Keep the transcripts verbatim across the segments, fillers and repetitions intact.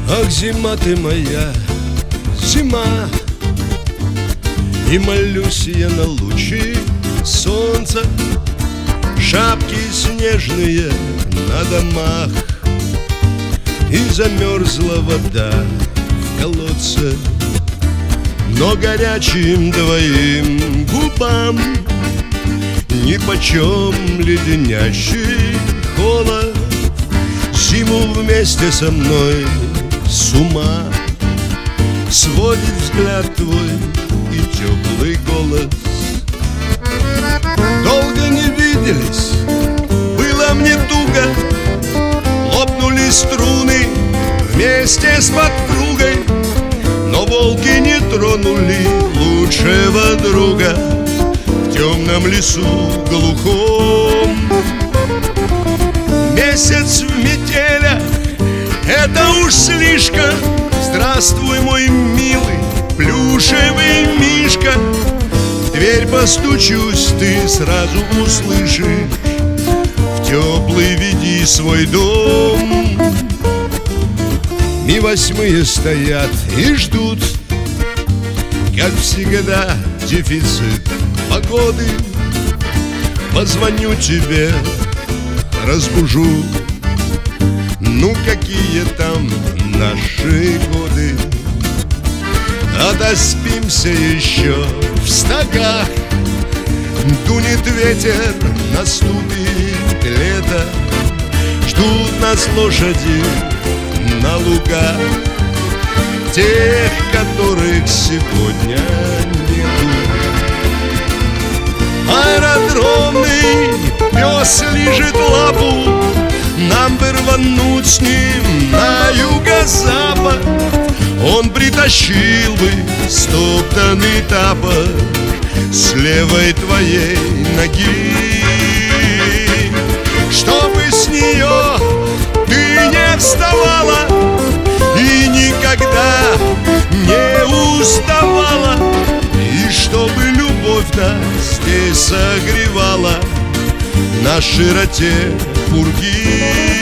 Ах, зима ты моя, зима, и молюсь я на лучи солнца. Шапки снежные на домах, и замерзла вода в колодце. Но горячим твоим губам нипочем леденящий холод. Зиму вместе со мной с ума сводит взгляд твой и теплый голос. Долго не виделись, было мне туго, лопнули струны вместе с подругой. Но волки не тронули лучшего друга в темном лесу глухом. Месяц в метелях — это уж слишком. Здравствуй, мой милый плюшевый мишка. В дверь постучусь, ты сразу услышишь. В теплый веди свой дом. Ми восьмые стоят и ждут, как всегда, дефицит погоды. Позвоню тебе, разбужу. Ну, какие там наши годы? Отоспимся еще в стогах. Дунет ветер, наступит лето. Ждут нас лошади на лугах, тех, которых сегодня нету. Аэродромный пес лижет лапу, нам бы рвануть с ним на юго-запад. Он притащил бы стоптанный тапок с левой твоей ноги, чтобы с нее ты не вставала и никогда не уставала, и чтобы любовь нас здесь согревала на широте пурги.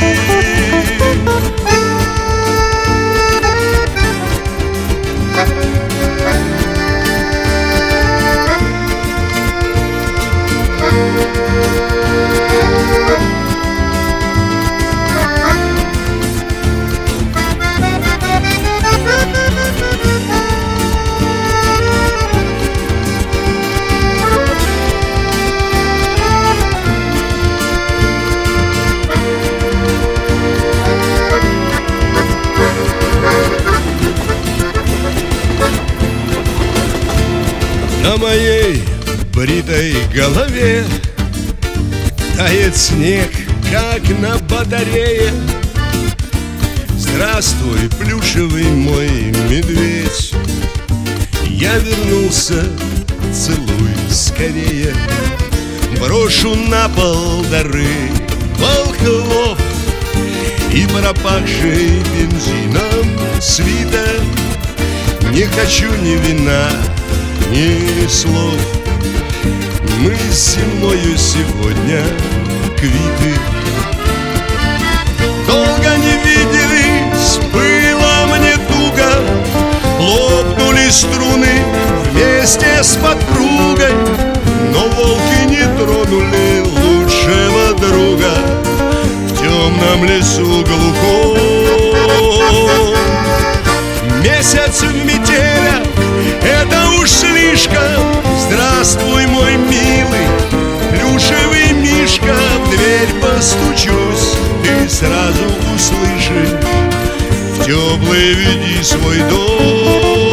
На моей бритой голове тает снег, как на батарее. Здравствуй, плюшевый мой медведь. Я вернулся, целуй скорее. Брошу на пол дары волхвов и пропахший бензином свитер. Не хочу ни вина, ни слов. Мы с земною сегодня квиты. Долго не виделись, было мне туго. Лопнули струны вместе с подругой. Но волки не тронули лучшего друга в темном лесу глухом. Месяц в метелях — это уж слишком. Здравствуй, мой милый плюшевый мишка. В дверь постучусь, ты сразу услышишь. В теплый веди свой дом.